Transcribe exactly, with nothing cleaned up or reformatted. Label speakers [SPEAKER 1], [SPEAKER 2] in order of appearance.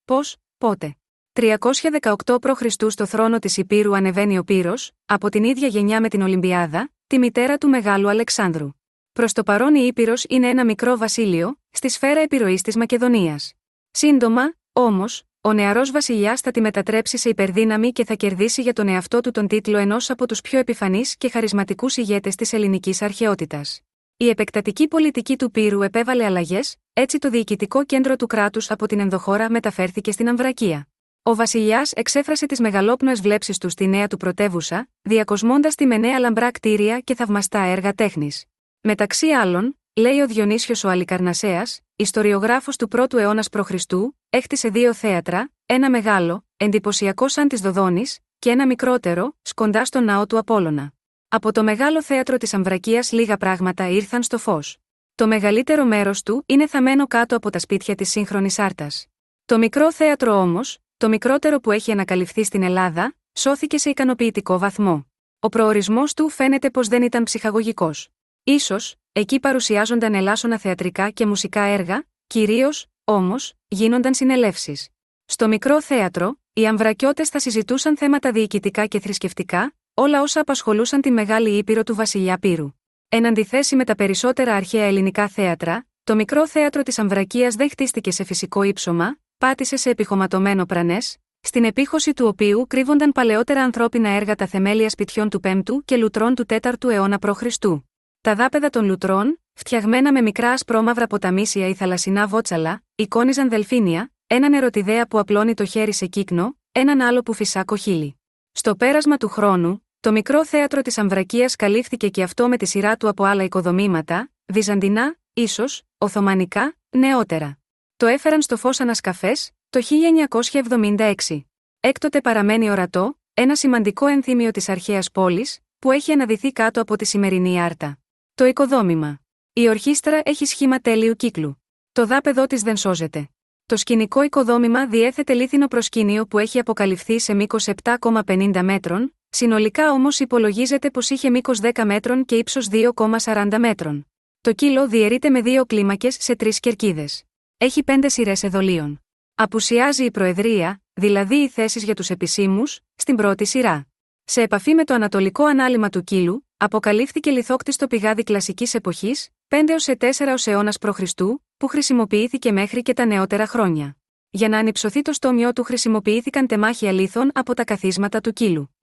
[SPEAKER 1] Πώς, πότε. τριακόσια δεκαοκτώ προ Χριστού στο θρόνο της Υπήρου ανεβαίνει ο Πύρος, από την ίδια γενιά με την Ολυμπιάδα, τη μητέρα του Μεγάλου Αλεξάνδρου. Προς το παρόν η Ήπειρος είναι ένα μικρό βασίλειο, στη σφαίρα επιρροής της Μακεδονίας. Σύντομα, όμως, ο νεαρός βασιλιάς θα τη μετατρέψει σε υπερδύναμη και θα κερδίσει για τον εαυτό του τον τίτλο ενός από τους πιο επιφανείς και χαρισματικούς ηγέτες της ελληνικής αρχαιότητας. Η επεκτατική πολιτική του Πύρου επέβαλε αλλαγές, έτσι το διοικητικό κέντρο του κράτους από την ενδοχώρα μεταφέρθηκε στην Αμβρακία. Ο βασιλιάς εξέφρασε τις μεγαλόπνοες βλέψεις του στη νέα του πρωτεύουσα, διακοσμώντας τη με νέα λαμπρά κτίρια και θαυμαστά έργα τέχνης. Μεταξύ άλλων, λέει ο Διονύσιος ο Αλικαρνασσέας, ιστοριογράφος του πρώτου αιώνα π.Χ., έχτισε δύο θέατρα, ένα μεγάλο, εντυπωσιακό σαν της Δοδόνης, και ένα μικρότερο, σκοντά στον ναό του Απόλλωνα. Από το μεγάλο θέατρο της Αμβρακίας λίγα πράγματα ήρθαν στο φως. Το μεγαλύτερο μέρος του είναι θαμμένο κάτω από τα σπίτια της σύγχρονης Άρτας. Το μικρό θέατρο όμως, το μικρότερο που έχει ανακαλυφθεί στην Ελλάδα, σώθηκε σε ικανοποιητικό βαθμό. Ο προορισμός του φαίνεται πως δεν ήταν ψυχαγωγικός. Ίσως, εκεί παρουσιάζονταν ελάσσονα θεατρικά και μουσικά έργα, κυρίως, όμως, γίνονταν συνελεύσεις. Στο μικρό θέατρο, οι Αμβρακιώτες θα συζητούσαν θέματα διοικητικά και θρησκευτικά, όλα όσα απασχολούσαν τη μεγάλη Ήπειρο του βασιλιά Πύρου. Εν αντιθέσει με τα περισσότερα αρχαία ελληνικά θέατρα, το μικρό θέατρο της Αμβρακίας δεν χτίστηκε σε φυσικό ύψωμα, πάτησε σε επιχωματωμένο πρανές, στην επίχωση του οποίου κρύβονταν παλαιότερα ανθρώπινα έργα τα θεμέλια σπιτιών του πέμπτου και λουτρών του τέταρτου αιώνα π.Χ. Τα δάπεδα των λουτρών, φτιαγμένα με μικρά ασπρόμαυρα ποταμίσια ή θαλασσινά βότσαλα, εικόνιζαν δελφίνια, έναν ερωτιδέα που απλώνει το χέρι σε κύκνο, έναν άλλο που φυσά κοχύλι. Στο πέρασμα του χρόνου, το μικρό θέατρο της Αμβρακίας καλύφθηκε και αυτό με τη σειρά του από άλλα οικοδομήματα, βυζαντινά, ίσως, οθωμανικά, νεότερα. Το έφεραν στο φως ανασκαφές, το χίλια εννιακόσια εβδομήντα έξι. Έκτοτε παραμένει ορατό, ένα σημαντικό ενθύμιο της αρχαίας πόλης, που έχει αναδυθεί κάτω από τη σημερινή Άρτα. Το οικοδόμημα. Η ορχήστρα έχει σχήμα τέλειου κύκλου. Το δάπεδό της δεν σώζεται. Το σκηνικό οικοδόμημα διέθετε λίθινο προσκήνιο που έχει αποκαλυφθεί σε μήκος επτά κόμμα πενήντα μέτρων, συνολικά όμως υπολογίζεται πως είχε μήκος δέκα μέτρων και ύψος δύο κόμμα σαράντα μέτρων. Το κύλο διαιρείται με δύο κλίμακες σε τρεις κερκίδες. Έχει πέντε σειρές εδωλίων. Απουσιάζει η προεδρία, δηλαδή οι θέσεις για τους επισήμους, στην πρώτη σειρά. Σε επαφή με το ανατολικό ανάλυμα του κύλου, αποκαλύφθηκε λιθόκτιστο πηγάδι κλασικής εποχής, πέντε έως τέσσερα αιώνας π.Χ., που χρησιμοποιήθηκε μέχρι και τα νεότερα χρόνια. Για να ανυψωθεί το στόμιό του χρησιμοποιήθηκαν τεμάχια λίθων από τα καθίσματα του κύλου.